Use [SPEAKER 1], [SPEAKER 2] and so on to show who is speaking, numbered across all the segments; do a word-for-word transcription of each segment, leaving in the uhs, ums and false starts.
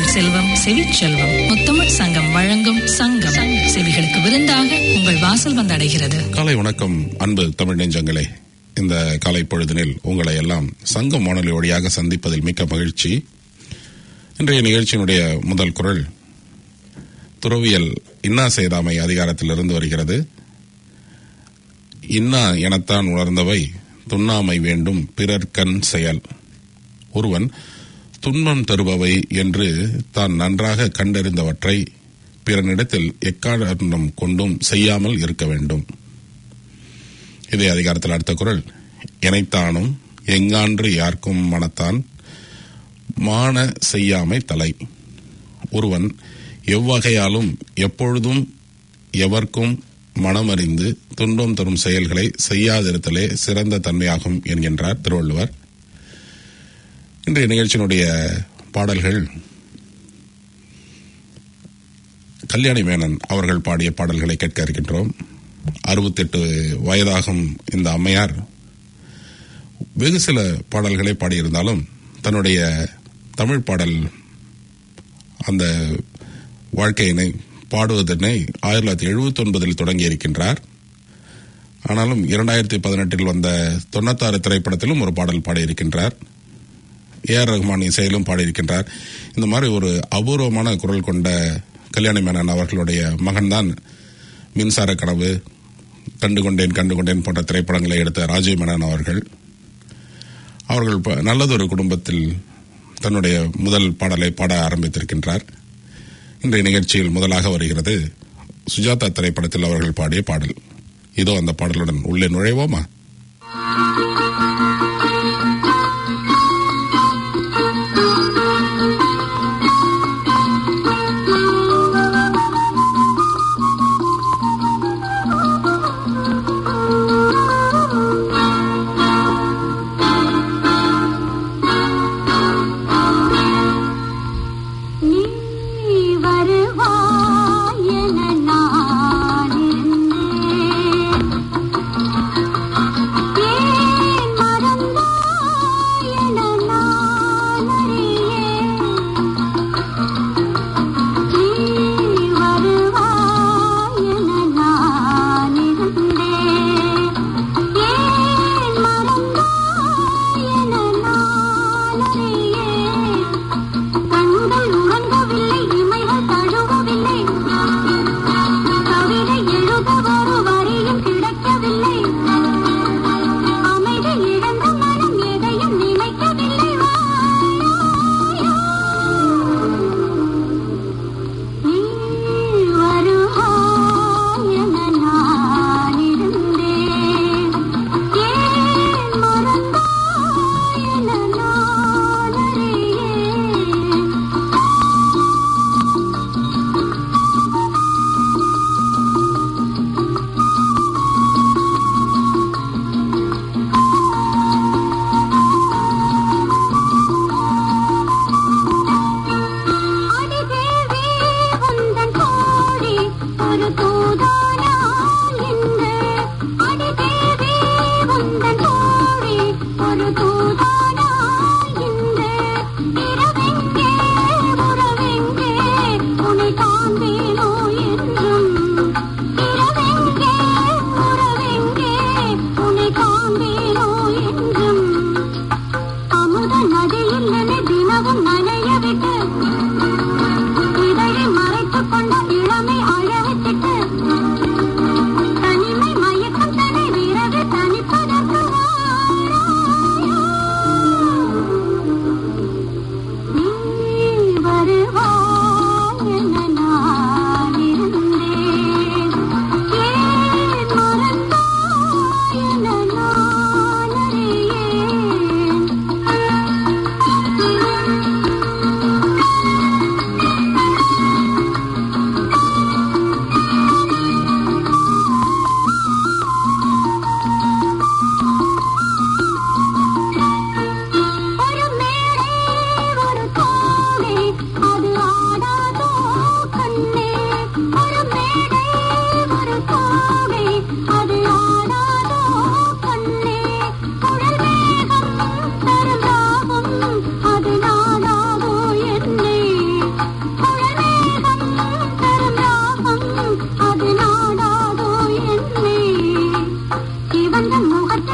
[SPEAKER 1] செல்வம் செவிச்செல்வம் முத்தமிழ் சங்கம் வழங்கும் சங்கம் செவிகளுக்கு விருந்தாக உங்கள் வாசல் வந்தடைகிறது.
[SPEAKER 2] காலை வணக்கம் அன்பு தமிழ் நெஞ்சங்களே. இந்த காலை பொழுதினில் உங்களை எல்லாம் சங்கம் வானொலி வழியாக சந்திப்பதில் மிக்க மகிழ்ச்சி. இன்றைய நிகழ்ச்சியினுடைய முதல் குரல் துறவியல் இன்னா செய்தாமை அதிகாரத்திலிருந்து வருகிறது. இன்னா எனத்தான் உணர்ந்தவை துண்ணாமை வேண்டும் பிறர் கண் செயல். ஒருவன் துன்பம் தருபவை என்று தான் நன்றாக கண்டறிந்தவற்றை பிறனிடத்தில் எக்காரணம் கொண்டும் செய்யாமல் இருக்க வேண்டும். இதே அதிகாரத்தில் அடுத்த குரல் எனைத்தானும் எங்கான்று யார்க்கும் மனத்தான் மான செய்யாமை தலை. ஒருவன் எவ்வகையாலும் எப்பொழுதும் எவர்க்கும் மனமறிந்து துன்பம் தரும் செயல்களை செய்யாதிருத்தலே சிறந்த தன்மையாகும் என்கின்றார் திருவள்ளுவர். இன்றைய நிகழ்ச்சியினுடைய பாடல்கள் கல்யாணி மேனன் அவர்கள் பாடிய பாடல்களை கேட்க இருக்கின்றோம். அறுபத்தி எட்டு வயதாகும் இந்த அம்மையார் வெகு சில பாடல்களை பாடியிருந்தாலும் தன்னுடைய தமிழ் பாடல் அந்த வாழ்க்கையினை பாடுவதனை ஆயிரத்தி தொள்ளாயிரத்தி எழுபத்தி ஒன்பதில் தொடங்கி இருக்கின்றார். ஆனாலும் இரண்டாயிரத்தி பதினெட்டில் வந்த தொண்ணூத்தாறு திரைப்படத்திலும் ஒரு பாடல் பாடியிருக்கின்றார். A R Rahman இசையிலும் பாடியிருக்கின்றார். இந்த மாதிரி ஒரு அபூர்வமான குரல் கொண்ட கல்யாணி மேனன் அவர்களுடைய மகன்தான் மின்சார கனவு, கண்டு கொண்டேன் கண்டு கொண்டேன் போன்ற திரைப்படங்களை எடுத்த ராஜீவ் மேனன் அவர்கள். அவர்கள் நல்லதொரு குடும்பத்தில் தன்னுடைய முதல் பாடலை பாட ஆரம்பித்திருக்கின்றார். இன்றைய நிகழ்ச்சியில் முதலாக வருகிறது சுஜாதா திரைப்படத்தில் அவர்கள் பாடிய பாடல். இதோ அந்த பாடலுடன் உள்ளே நுழைவோமா?
[SPEAKER 3] மரம்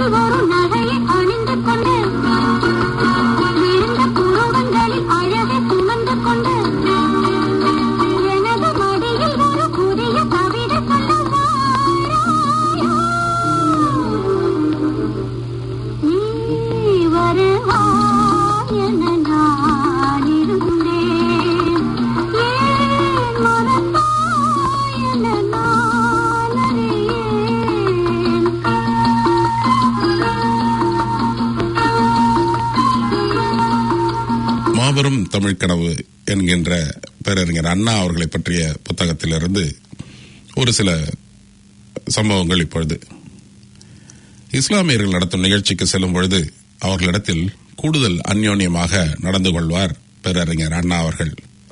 [SPEAKER 2] மாபெரும் தமிழ் கனவு என்கின்ற பேரறிஞர் அண்ணா அவர்களை பற்றிய புத்தகத்திலிருந்து ஒரு சில சம்பவங்கள். இப்பொழுது இஸ்லாமியர்கள் நடத்தும் நிகழ்ச்சிக்கு செல்லும் பொழுது அவர்களிடத்தில் கூடுதல் அந்யோன்யமாக நடந்து கொள்வார் பேரறிஞர் அண்ணா அவர்கள்.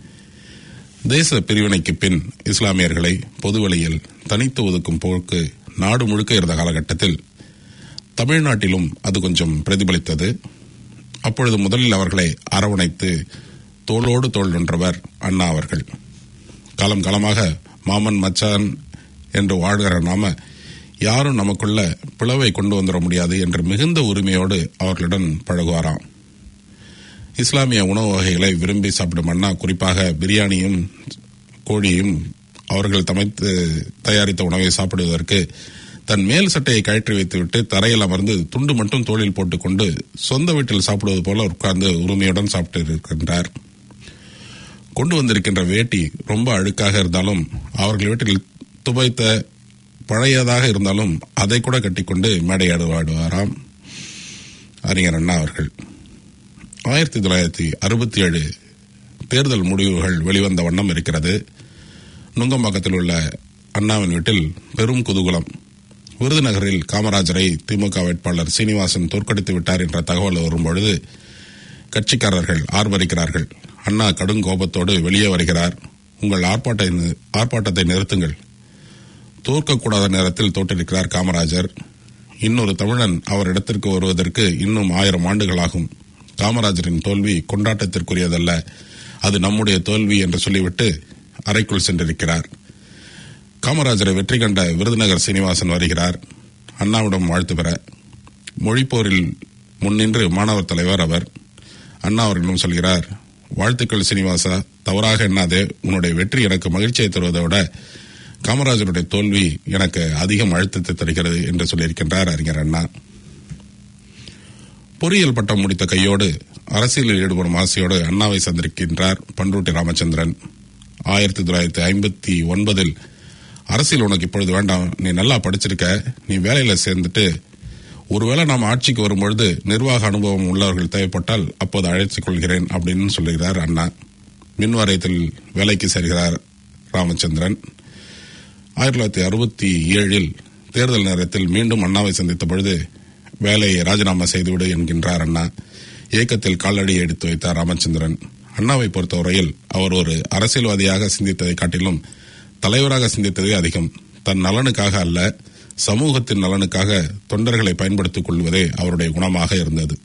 [SPEAKER 2] தேச பிரிவினைக்கு பின் இஸ்லாமியர்களை பொதுவெளியில் தனித்து ஒதுக்கும் போக்கு நாடு முழுக்க இருந்த காலகட்டத்தில் தமிழ்நாட்டிலும் அது கொஞ்சம் பிரதிபலித்தது. அப்பொழுது முதலில் அவர்களை அரவணைத்து தோளோடு தோள் நின்றவர் அண்ணா அவர்கள். காலம் காலமாக மாமன் மச்சான் என்று வாழ்கிற நாம யாரும் நமக்குள்ள பிளவை கொண்டு வந்துட முடியாது என்று மிகுந்த உரிமையோடு அவர்களுடன் பழகுவாராம். இஸ்லாமிய உணவு வகைகளை விரும்பி சாப்பிடும் அண்ணா குறிப்பாக பிரியாணியும் கோழியும் அவர்கள் சமைத்து தயாரித்த உணவை சாப்பிடுவதற்கு தன் மேல் சட்டையை கழற்றி வைத்துவிட்டு தரையில் அமர்ந்து துண்டு மட்டும் தோளில் போட்டுக்கொண்டு சொந்த வீட்டில் சாப்பிடுவது போல உட்கார்ந்து உரிமையுடன் சாப்பிட்டு இருக்கின்றார். கொண்டு வந்திருக்கின்ற வேட்டி ரொம்ப அழுக்காக இருந்தாலும் அவர்கள் வீட்டில் துவைத்த பழையதாக இருந்தாலும் அதை கூட கட்டிக்கொண்டு மேடையாடுவாடுவாராம் அறிஞர் அண்ணா அவர்கள். ஆயிரத்தி தொள்ளாயிரத்தி அறுபத்தி ஏழு தேர்தல் முடிவுகள் வெளிவந்த வண்ணம் இருக்கிறது. நுங்கம்பாக்கத்தில் உள்ள அண்ணாவின் வீட்டில் பெரும் குதூகலம். விருதுநகரில் காமராஜரை திமுக வேட்பாளர் சீனிவாசன் தோற்கடித்து விட்டார் என்ற தகவல் வரும்பொழுது கட்சிக்காரர்கள் ஆர்ப்பரிக்கிறார்கள். அண்ணா கடும் கோபத்தோடு வெளியே வருகிறார். உங்கள் ஆர்ப்பாட்ட ஆர்ப்பாட்டத்தை நிறுத்துங்கள். தோற்கக்கூடாத நேரத்தில் தோற்றிருக்கிறார் காமராஜர். இன்னொரு தமிழன் அவர் இடத்திற்கு வருவதற்கு இன்னும் ஆயிரம் ஆண்டுகளாகும். காமராஜரின் தோல்வி கொண்டாட்டத்திற்குரியதல்ல, அது நம்முடைய தோல்வி என்று சொல்லிவிட்டு அறைக்குள் சென்றிருக்கிறார். காமராஜரை வெற்றி கண்ட விருதுநகர் சீனிவாசன் வருகிறார். அண்ணாவிடம் வாழ்த்து பெற மொழிப்போரில் முன்னின்று மாணவர் தலைவர் அவர். அண்ணா அவர்களிடம் சொல்கிறார், வாழ்த்துக்கள் சீனிவாசா, தவறாக எண்ணாதே. உன்னுடைய வெற்றி எனக்கு மகிழ்ச்சியை தருவதை விட காமராஜருடைய தோல்வி எனக்கு அதிகம் அழுத்தத்தை தருகிறது என்று சொல்லியிருக்கின்றார் அறிஞர் அண்ணா. பொறியியல் பட்டம் முடித்த கையோடு அரசியலில் ஈடுபடும் ஆசையோடு அண்ணாவை சந்திருக்கின்றார் பண்ருட்டி ராமச்சந்திரன். ஆயிரத்தி தொள்ளாயிரத்தி ஐம்பத்தி ஒன்பதில் அரசியல் உனக்கு இப்பொழுது வேண்டாம், நீ நல்லா படிச்சிருக்க, நீ வேலையில சேர்ந்துட்டு ஒருவேளை நாம் ஆட்சிக்கு வரும்பொழுது நிர்வாக அனுபவம் உள்ளவர்கள் தேவைப்பட்டால் அப்போது அழைத்துக் கொள்கிறேன் அப்படின்னு சொல்லுகிறார் அண்ணா. மின் வாரியத்தில் வேலைக்கு சேர்கிறார் ராமச்சந்திரன். ஆயிரத்தி தொள்ளாயிரத்தி அறுபத்தி ஏழில் தேர்தல் நேரத்தில் மீண்டும் அண்ணாவை சந்தித்த பொழுது வேலையை ராஜினாமா செய்துவிடு என்கின்றார் அண்ணா. இயக்கத்தில் காலடி எடுத்து வைத்தார் ராமச்சந்திரன். அண்ணாவை பொறுத்தவரையில் அவர் ஒரு அரசியல்வாதியாக சிந்தித்ததை காட்டிலும் தலைவராக சிந்தித்ததே அதிகம். தன் நலனுக்காக அல்ல, சமூகத்தின் நலனுக்காக தொண்டர்களை பயன்படுத்திக் கொள்வதே அவருடைய குணமாக இருந்தது.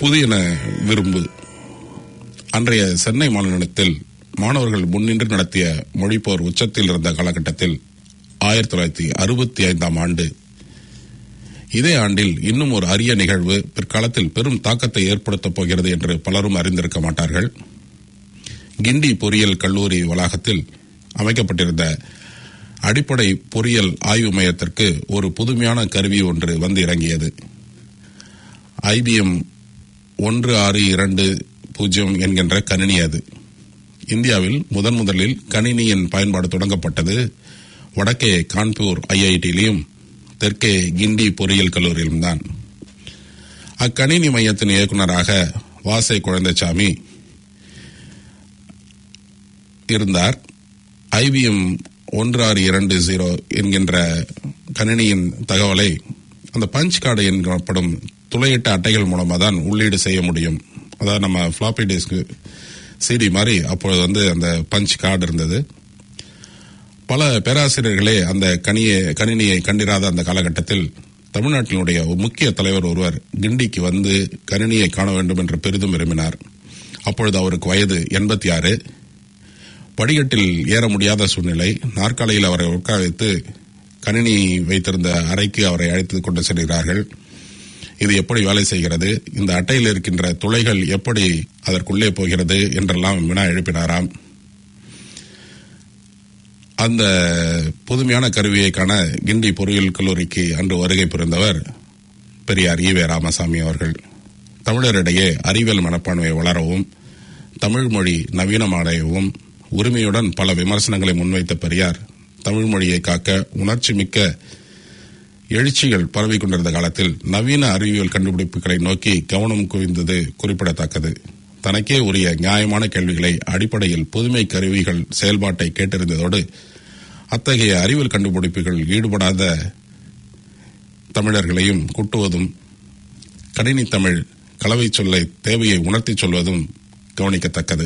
[SPEAKER 2] புதியன விரும்பு. அன்றைய சென்னை மாநிலத்தில் மாணவர்கள் முன்னின்று நடத்திய மொழிப்போர் உச்சத்தில் இருந்த காலகட்டத்தில் ஆயிரத்தி தொள்ளாயிரத்தி அறுபத்தி ஐந்தாம் ஆண்டு இதே ஆண்டில் இன்னும் ஒரு அரிய நிகழ்வு பிற்காலத்தில் பெரும் தாக்கத்தை ஏற்படுத்தப் போகிறது என்று பலரும் அறிந்திருக்க மாட்டார்கள். கிண்டி பொறியியல் கல்லூரி வளாகத்தில் அமைக்கப்பட்டிருந்த அடிப்படை பொறியியல் ஆய்வு மையத்திற்கு ஒரு புதுமையான கருவி ஒன்று வந்து இறங்கியது. ஐபிஎம் ஒன்று ஆறு இரண்டு பூஜ்ஜியம் என்கின்ற கணினி. அது இந்தியாவில் முதன் முதலில் கணினியின் பயன்பாடு தொடங்கப்பட்டது வடக்கே கான்பூர் ஐஐடியிலும் தெற்கே கிண்டி பொறியியல் கல்லூரியிலும் தான். அக்கணினி மையத்தின் இயக்குநராக வாசை குழந்தைசாமி இருந்தார். ஐபிஎம் ஒன்று ஆறு இரண்டு ஜீரோ என்கின்ற கணினியின் தகவலை அந்த பஞ்ச் கார்டு எனப்படும் துளையிட்ட அட்டைகள் மூலமாக தான் உள்ளீடு செய்ய முடியும். அதாவது நம்ம ஃபிளாப்பி டிஸ்க் சிடி மாதிரி அப்பொழுது வந்து அந்த பஞ்ச் கார்டு இருந்தது. பல பேராசிரியர்களே அந்த கணியை கணினியை கண்டிராத அந்த காலகட்டத்தில் தமிழ்நாட்டினுடைய முக்கிய தலைவர் ஒருவர் கிண்டிக்கு வந்து கணினியை காண வேண்டும் என்று பெரிதும் விரும்பினார். அப்பொழுது அவருக்கு வயது எண்பத்தி ஆறு. படிக்கட்டில் ஏற முடியாத சூழ்நிலை. நாற்காலியில் அவரை உட்கார வைத்து கணினி வைத்திருந்த அறைக்கு அவரை அழைத்து கொண்டு செல்கிறார்கள். இது எப்படி வேலை செய்கிறது, இந்த அட்டையில் இருக்கின்ற துளைகள் எப்படி அதற்குள்ளே போகிறது என்றெல்லாம் வினா எழுப்பினாராம். அந்த புதுமையான கருவியை காண கிண்டி பொறியியல் கல்லூரிக்கு அன்று வருகை புரிந்தவர் பெரியார் ஈவே ராமசாமி அவர்கள். தமிழரிடையே அறிவியல் மனப்பான்மையை வளரவும் தமிழ் மொழி நவீனமடையவும் உரிமையுடன் பல விமர்சனங்களை முன்வைத்த பெரியார் தமிழ் மொழியை காக்க உணர்ச்சி மிக்க எழுச்சிகள் பரவி கொண்டிருந்த காலத்தில் நவீன அறிவியல் கண்டுபிடிப்புகளை நோக்கி கவனம் குவிந்தது குறிப்பிடத்தக்கது. தனக்கே உரிய நியாயமான கேள்விகளை அடிப்படையில் புதுமை கருவிகள் செயல்பாட்டை கேட்டிருந்ததோடு அத்தகைய அறிவியல் கண்டுபிடிப்புகள் ஈடுபடாத தமிழர்களையும் கூட்டுவதும் கணினி தமிழ் கலவை சொல்லை தேவையை உணர்த்தி சொல்வதும் கவனிக்கத்தக்கது.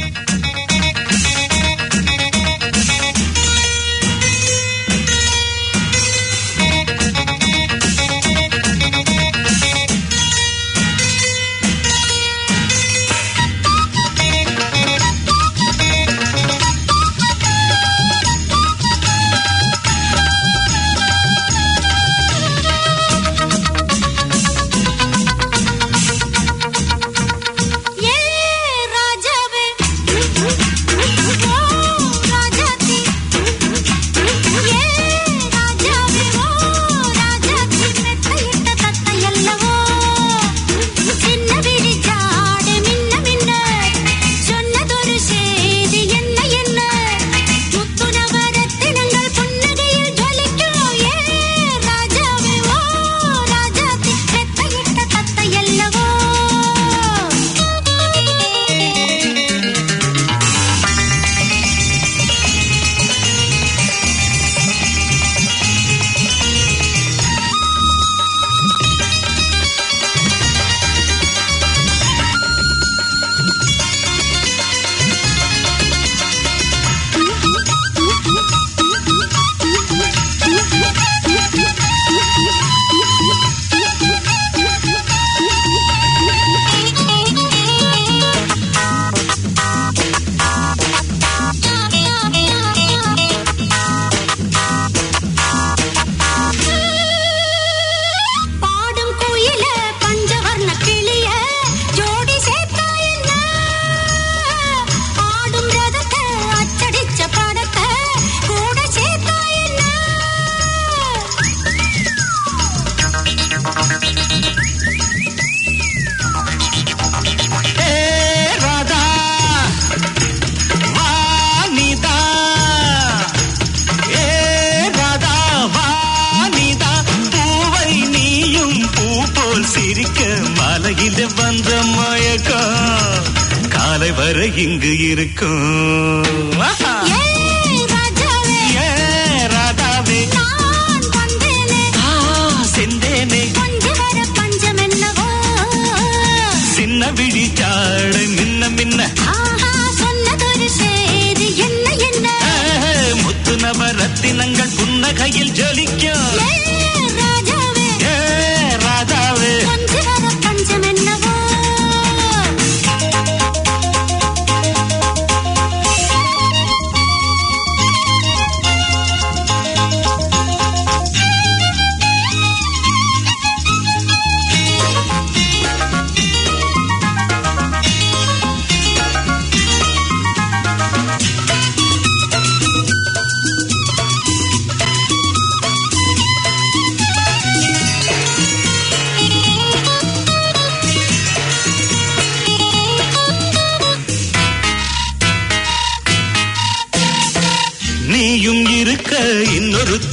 [SPEAKER 3] இங்கு இருக்கும் செந்தேனே சின்ன விழி சாட மின்ன மின்ன முத்து நவரத்தினங்கள் புன்னகையில் ஜொலிக்கும் ராதாவே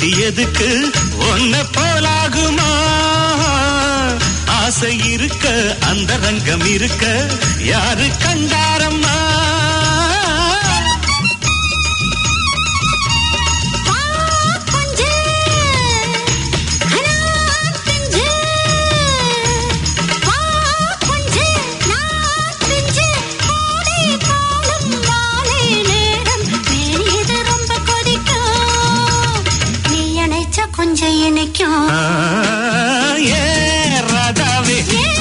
[SPEAKER 3] ஜோடி எதுக்கு ஒன்ன போலாகுமா? ஆசை இருக்க அந்த ரங்கம் இருக்க யாரு கண்டாரம்மா?
[SPEAKER 4] கொஞ்சம் இணைக்கும்
[SPEAKER 3] ஏ ராஜாவே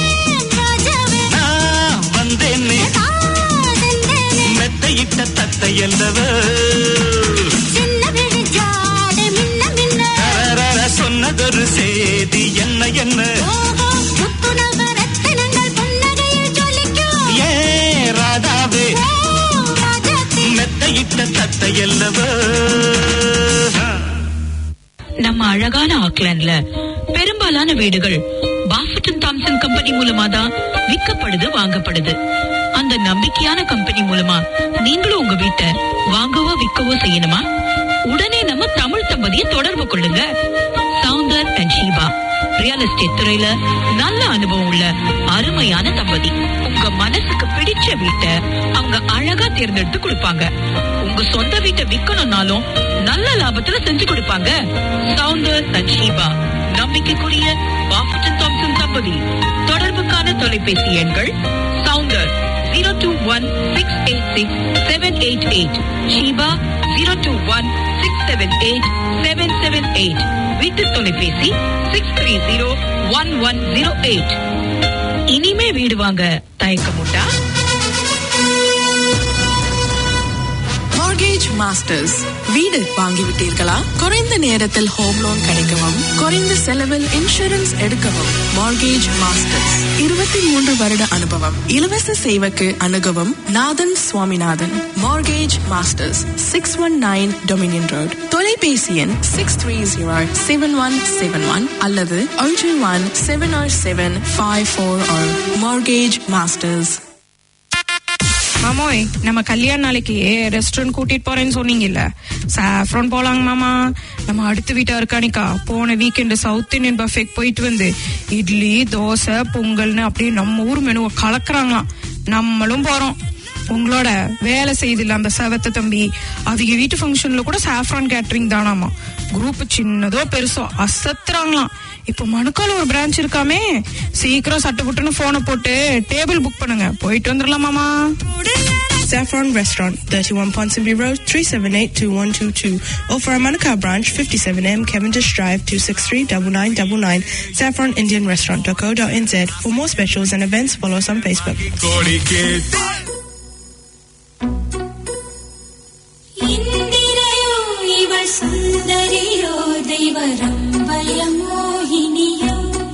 [SPEAKER 3] நான் வந்தேனே மெத்தையிட்ட தத்தை அல்லவ
[SPEAKER 4] சின்ன விழி ஜாடை மின்ன மின்ன
[SPEAKER 3] சொன்னதொரு செய்தி என்ன என்ன
[SPEAKER 4] முத்துணவ ரத்தினங்கள் புன்னகையில் ஜொலிக்கும்
[SPEAKER 3] ஏ ராஜாவே மெத்தையிட்ட தத்தை அல்லவ.
[SPEAKER 1] நம்ம அழகான ஆக்லாண்ட்ல பெரும்பாலான வீடுகள் பாஃபட் அண்ட் தாம்சன் கம்பெனி மூலமா தான் விற்கப்படுது வாங்கப்படுது. அந்த நம்பிக்கையான கம்பெனி மூலமா நீங்களும் உங்க வீட்டை வாங்கவோ விற்கவோ செய்யணுமா? உடனே நம்ம தமிழ் தம்பதியை தொடர்பு கொள்ளுங்க. Soundar and Sheeba real estate துறையில நல்ல அனுபவம் உள்ள அருமையான தம்பதி. உங்க மனசுக்கு பிடிச்ச வீட்டை அவங்க அழகா தேர்ந்தெடுத்து கொடுப்பாங்க. உங்க சொந்த வீட்டை விற்கணும்னாலும் நல்ல லாபத்துல செஞ்சு கொடுப்பாங்க. சவுந்தர் அண்ட் ஷீபா நம்பிக்கைக்குரிய பாஃபட் அண்ட் தாம்சன் தம்பதி. தொடர்புக்கான தொலைபேசி எண்கள் Soundar zero two one six eight six seven eight eight, Sheeba zero two one six seven eight seven seven eight, வீட்டு தொலைபேசி six three zero one one zero eight. இனிமே வீடு வாங்க தயக்கமுண்டா?
[SPEAKER 5] Mortgage Masters. வீடு வாங்கிவிட்டீர்களா? குறைந்த நேரத்தில் ஹோம் லோன் கிடைக்கவும் குறைந்த செலவில் இன்சூரன்ஸ் எடுக்கவும் Mortgage Masters. இருபத்தி மூன்று வருட அனுபவம். இலவச சேவைக்கு அணுகவும் நாதன் Swaminathan. Mortgage Masters, six one nine Dominion Road. தொலைபேசி எண் six three zero seven one seven one அல்லது zero two one seven zero seven five four zero. Mortgage Masters.
[SPEAKER 6] மாமோய், நம்ம கல்யாண நாளைக்கு ரெஸ்டாரண்ட் கூட்டிட்டு போறேன்னு சொன்னீங்கல்ல, சாஃப்ரான் போலாங்க மாமா. நம்ம அடுத்த வீட்டா இருக்கானிக்கா போன வீக்கெண்டு சவுத் இந்தியன் பஃபேக்கு போயிட்டு வந்து இட்லி தோசை பொங்கல்னு அப்படியே நம்ம ஊர் மெனுவை கலக்குறாங்களாம். நம்மளும் போறோம். உங்களோட வேலை செய்தில்ல அந்த செவத்த தம்பி, அவங்க வீட்டு ஃபங்க்ஷன்ல கூட சாஃப்ரான் கேட்டரிங் தானாமா. குரூப் சின்னதோ பெருசோ அசத்துறாங்களாம். இப்ப மணுக்கால ஒரு பிரான்ச் இருக்காமே, சீக்கிரம் சட்டு புட்டுன்னு போனை போட்டு டேபிள் புக் பண்ணுங்க, போயிட்டு வந்துடலாம் மாமா.
[SPEAKER 5] Saffron Restaurant, thirty-one Ponsonby Road, three seven eight two one two two. Or for our Manukau branch, fifty-seven M Cavendish Drive, two six three nine nine nine nine. saffron indian restaurant dot co dot n z. For more specials and events, follow us on Facebook.
[SPEAKER 4] இந்திரையோ இவள் சுந்தரியோ தெய்வரம்பய மோகினியோ.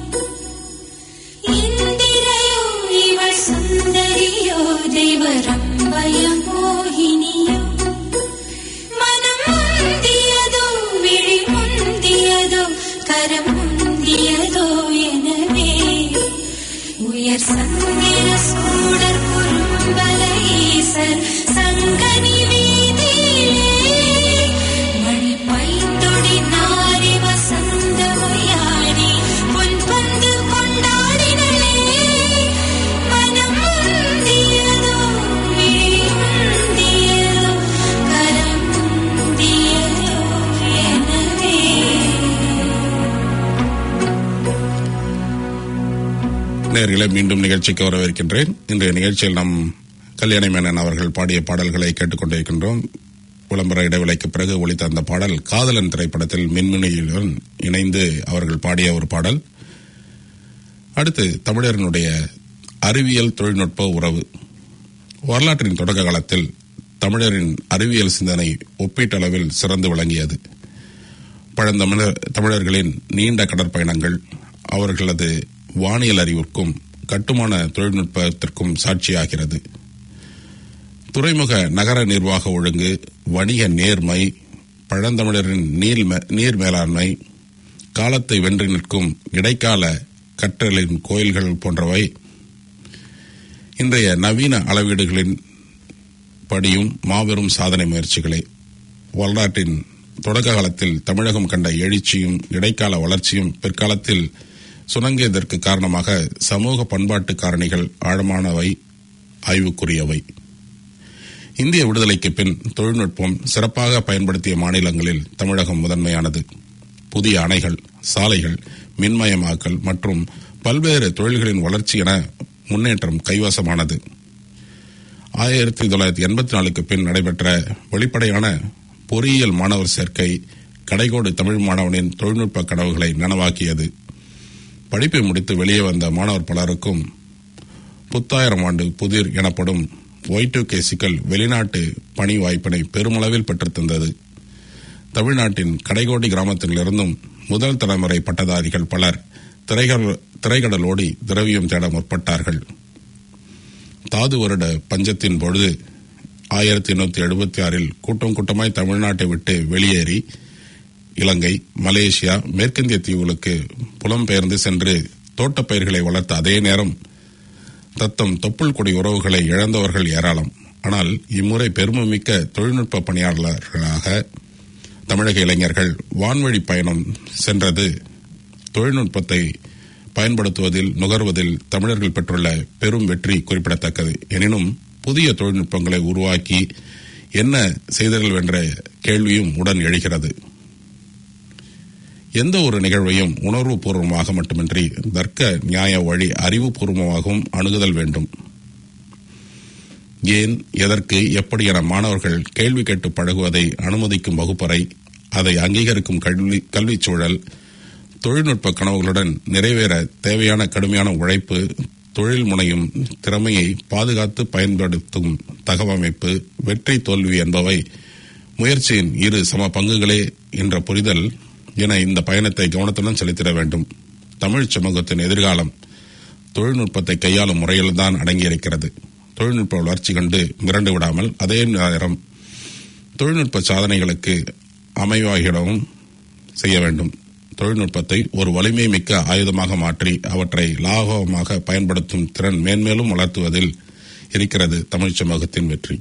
[SPEAKER 4] இந்திரையோ இவள் சுந்தரியோ தெய்வரம்பய மோகினியோ. மனம் முந்தியதோ விழி முந்தியதோ கரம் முந்தியதோ எனவே உயர் சந்திர சூடர் குறும்பலை ஈசர் சங்கனி வீதியிலே மணி பைந்தொடி நாரி வசந்தமையாடி பொன் பந்து கொண்டாடினளே. மனம் முந்தியதோ விழி முந்தியதோ கரம் முந்தியதோ எனவே.
[SPEAKER 2] நேயர்களே, மீண்டும் நிகழ்ச்சிக்கு வரவேற்கின்றேன். இன்றைய நிகழ்ச்சியில் நாம் கல்யாணி மேனன் அவர்கள் பாடிய பாடல்களை கேட்டுக்கொண்டிருக்கின்றோம். விளம்பர இடைவேளைக்கு பிறகு ஒலித்த அந்த பாடல் காதலன் திரைப்படத்தில் மின்மினியுடன் இணைந்து அவர்கள் பாடிய ஒரு பாடல். அடுத்து தமிழரினுடைய அறிவியல் தொழில்நுட்ப உறவு. வரலாற்றின் தொடக்க காலத்தில் தமிழரின் அறிவியல் சிந்தனை ஒப்பீட்டளவில் சிறந்து விளங்கியது. பழந்தமிழர் தமிழர்களின் நீண்ட கடற்பயணங்கள் அவர்களது வானியல் அறிவிற்கும் கட்டுமான தொழில்நுட்பத்திற்கும் சாட்சியாகிறது. துறைமுக நகர நிர்வாக ஒழுங்கு, வணிக நேர்மை, பழந்தமிழரின் நீர் மேலாண்மை, காலத்தை வென்று நிற்கும் இடைக்கால கற்றலின் கோயில்கள் போன்றவை இன்றைய நவீன அளவீடுகளின் படியும் மாபெரும் சாதனை முயற்சிகளே. வரலாற்றின் தொடக்க காலத்தில் தமிழகம் கண்ட எழுச்சியும் இடைக்கால வளர்ச்சியும் பிற்காலத்தில் சுணங்கியதற்கு காரணமாக சமூக பண்பாட்டு காரணிகள் ஆழமானவை, ஆய்வுக்குரியவை. இந்திய விடுதலைக்கு பின் தொழில்நுட்பம் சிறப்பாக பயன்படுத்திய மாநிலங்களில் தமிழகம் முதன்மையானது. புதிய அணைகள், சாலைகள், மின்மயமாக்கல் மற்றும் பல்வேறு தொழில்களின் வளர்ச்சி என முன்னேற்றம் கைவசமானது. ஆயிரத்தி தொள்ளாயிரத்தி எண்பத்தி நாலுக்கு பின் நடைபெற்ற வெளிப்படையான பொறியியல் மாணவர் சேர்க்கை கடைகோடு தமிழ் மாணவனின் தொழில்நுட்ப கனவுகளை நனவாக்கியது. படிப்பை முடித்து வெளியே வந்த மாணவர் பலருக்கும் புத்தாயிரம் ஆண்டு புதிர் எனப்படும் ஒய் டூ கே சிக்கல் வெளிநாட்டு பணி வாய்ப்பினை பெருமளவில் பெற்றுத்தந்தது. தமிழ்நாட்டின் கடைகோடி கிராமத்திலிருந்தும் முதல் தலைமுறை பட்டதாரிகள் பலர் திரைக்கடல் ஓடி திரவியம் தேட முற்பட்டார்கள். தாது வருட பஞ்சத்தின் பொழுது ஆயிரத்தி எண்ணூத்தி எழுபத்தி ஆறில் கூட்டம் கூட்டமாய் தமிழ்நாட்டை விட்டு வெளியேறி இலங்கை, மலேசியா, மேற்கிந்திய தீவுகளுக்கு புலம்பெயர்ந்து சென்று தோட்டப் பயிர்களை வளர்த்த அதே நேரம் தத்தம் தொப்புள் கொடி உறவுகளை இழந்தவர்கள் ஏராளம். ஆனால் இம்முறை பெருமைமிக்க தொழில்நுட்ப பணியாளர்களாக தமிழக இளைஞர்கள் வான்வழி பயணம் சென்றது தொழில்நுட்பத்தை பயன்படுத்துவதில் நுகர்வதில் தமிழர்கள் பெற்றுள்ள பெரும் வெற்றி குறிப்பிடத்தக்கது. எனினும் புதிய தொழில்நுட்பங்களை உருவாக்கி என்ன செய்தார்கள் என்ற கேள்வியும் உடன் எழுகிறது. எந்த ஒரு நிகழ்வையும் உணர்வு பூர்வமாக மட்டுமின்றி தர்க்க நியாய வழி அறிவுபூர்வமாகவும் அணுகுதல் வேண்டும். ஏன், எதற்கு, எப்படி என மாணவர்கள் கேள்வி கேட்டு பழகுவதை அனுமதிக்கும் வகுப்பறை, அதை அங்கீகரிக்கும் கல்வி கல்விச் சூழல், தொழில்நுட்ப கனவுகளுடன் நிறைவேற தேவையான கடுமையான உழைப்பு, தொழில் முனையும் திறமையை பாதுகாத்து பயன்படுத்தும் தகவமைப்பு, வெற்றி தோல்வி என்பவை முயற்சியின் இரு சம பங்குகளே என்ற புரிதல் என இந்த பயணத்தை கவனத்துடன் செலுத்திட வேண்டும். தமிழ் சமூகத்தின் எதிர்காலம் தொழில்நுட்பத்தை கையாளும் முறையில்தான் அடங்கியிருக்கிறது. தொழில்நுட்ப வளர்ச்சி கண்டு மிரண்டு விடாமல் அதே நேரம் தொழில்நுட்ப சாதனைகளுக்கு அமைவாகிடவும் செய்ய வேண்டும். தொழில்நுட்பத்தை ஒரு வலிமை மிக்க ஆயுதமாக மாற்றி அவற்றை லாபமாக பயன்படுத்தும் திறன் மேன்மேலும் வளர்த்துவதில் இருக்கிறது தமிழ் சமூகத்தின் வெற்றி.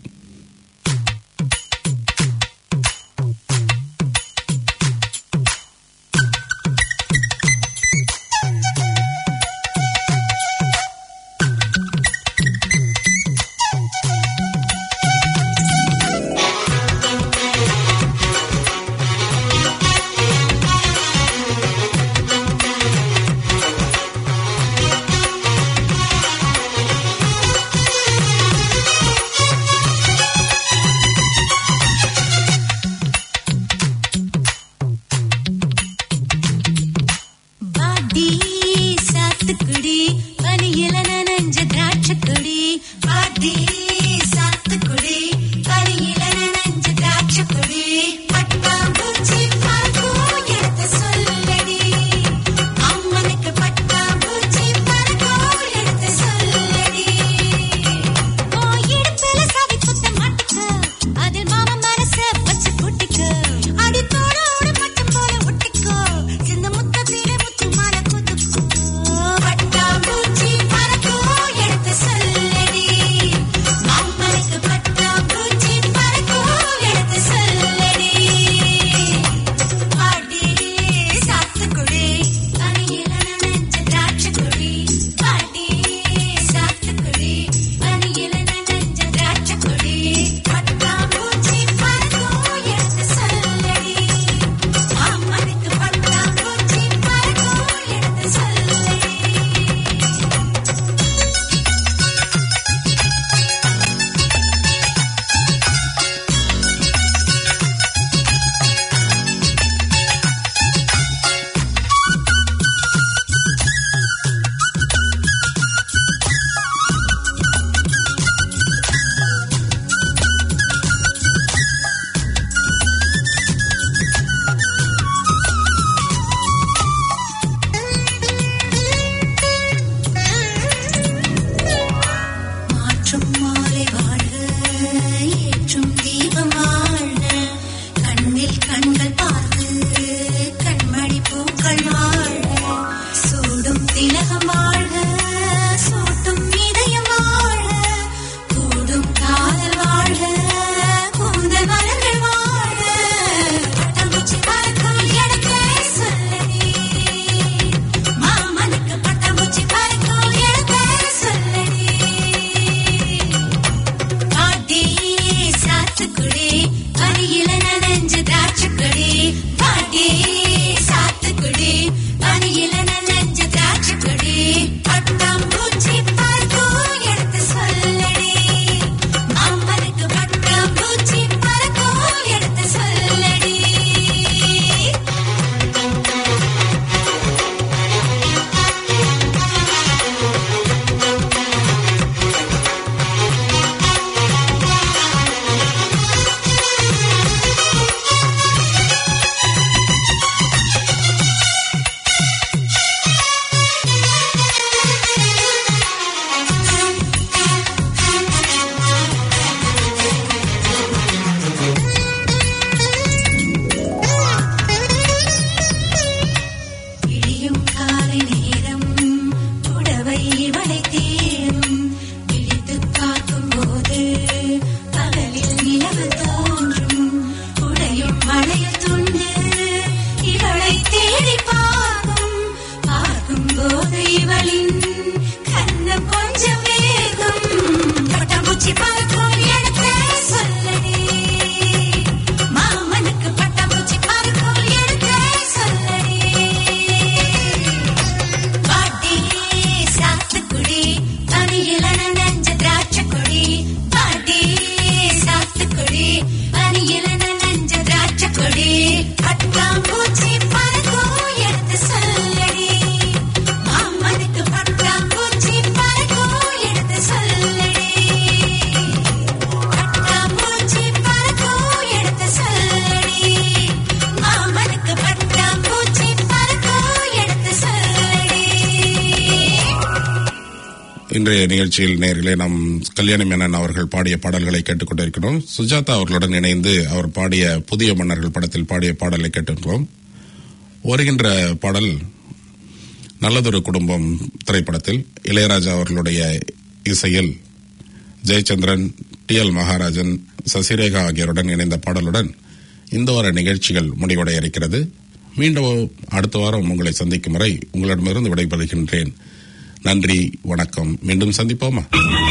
[SPEAKER 2] இன்றைய நிகழ்ச்சியில் நேரிலே நாம் கல்யாணி மேனன் அவர்கள் பாடிய பாடல்களை கேட்டுக்கொண்டிருக்கிறோம். சுஜாதா அவர்களுடன் இணைந்து அவர் பாடிய புதிய மன்னர்கள் படத்தில் பாடிய பாடலை கேட்டிருக்கிறோம். வருகின்ற பாடல் நல்லதொரு குடும்பம் திரைப்படத்தில் இளையராஜா அவர்களுடைய இசையில் ஜெயச்சந்திரன், டி எல் மகாராஜன், சசிரேகா ஆகியோருடன் இணைந்த பாடலுடன் இந்த வார நிகழ்ச்சிகள் முடிவடைய இருக்கிறது. மீண்டும் அடுத்த வாரம் உங்களை சந்திக்கும் வரை உங்களிடமிருந்து விடைபெறுகின்றேன். நன்றி, வணக்கம். மீண்டும் சந்திப்போமா?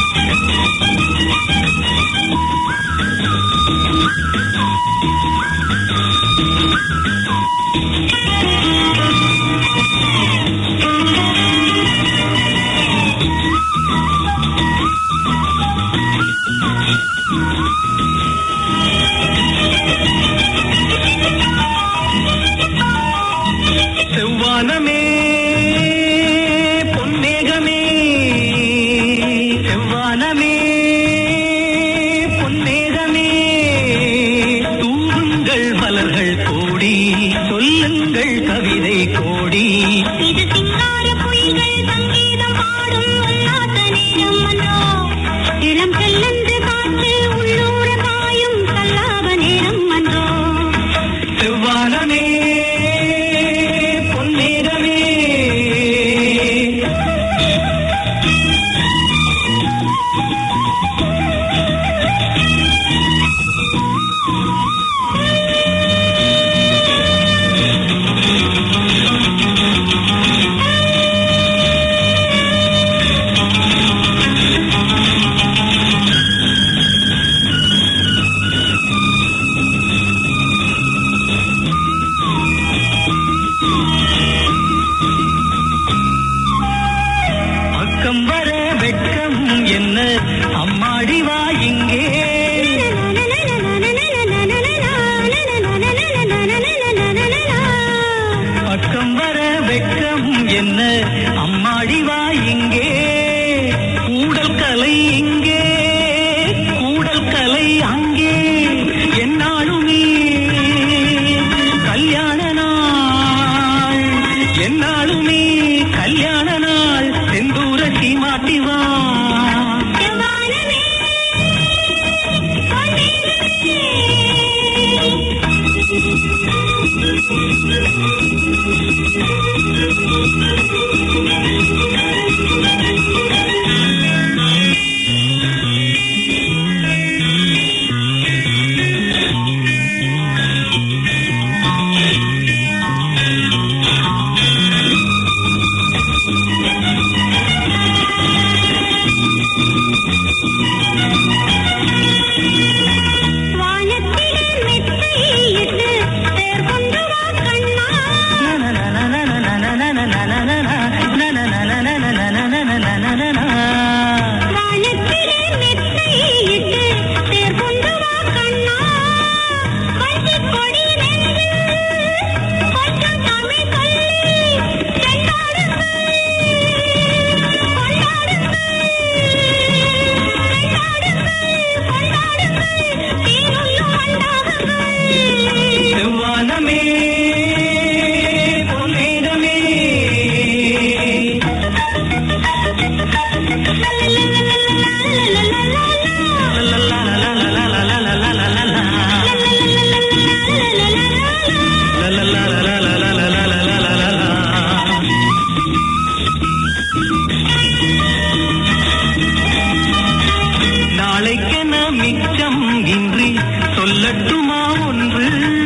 [SPEAKER 3] செவ்வானமே பொன்னேகமே, செவ்வானமே பொன்னேகமே, தூவுங்கள் மலர்கள் கோடி, சொல்லுங்கள் கவிதை கோடி.
[SPEAKER 4] இது சிங்கார குயில்கள் சங்கீதம் பாடும் உல்லாச நேரம் அன்றோ, இளம் செல்லந்து காற்று உள்ளூர பாயும் கல்லாப நேரம் அன்றோ.
[SPEAKER 3] செவ்வானமே பொன்னேகமே, அக்கம் வர வெட்கம் என்ன, அம்மாடி வா இங்கே. பக்கம் வர வெட்கம் என்ன, அம்மாடி வா இங்கே. கூடல் கலை இங்கே, கூடல் கலை அங்கே, என்னாலுமே கல்யாண நாள், என்னாலுமே கல்யாண நாள், செந்தூர சீமாட்டி வா.
[SPEAKER 4] வானத்திலே மெத்தையிட்டு தேர் கொண்டு வா கண்ணா. வானத்திலே மெத்தையிட்டு தேர் கொண்டு வா கண்ணா. கொஞ்சம் கொடி நெஞ்சில் கொஞ்சம் தமிழ் சொல்லி செண்டாடுங்கள், கொண்டாடுங்கள், செண்டாடுங்கள், கொண்டாடுங்கள், தீனுள்ளும் வண்டாகுங்கள்.
[SPEAKER 3] செவ்வானமே பொன்னேகமே, நாளைக்கென மிச்சம் இன்றி சொல்லட்டுமா ஒன்று.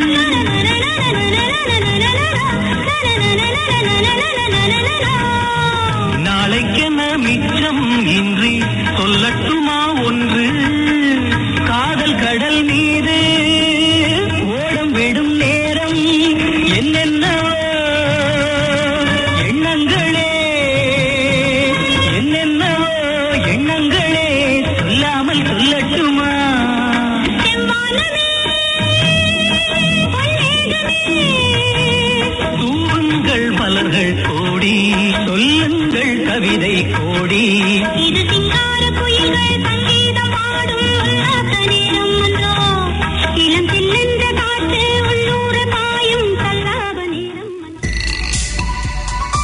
[SPEAKER 3] நாளைக்கென மிச்சம் இன்றி சொல்லட்டுமா ஒன்று. காதல் கடல் மீது ஓடம் விடும் நேரம், என்னென்னவோ எண்ணங்களே, என்னென்னவோ எண்ணங்களே, சொல்லாமல் சொல்லட்டுமா. தூவுங்கள் மலர்கள் கோடி, சொல்லுங்கள் கவிதை கோடி.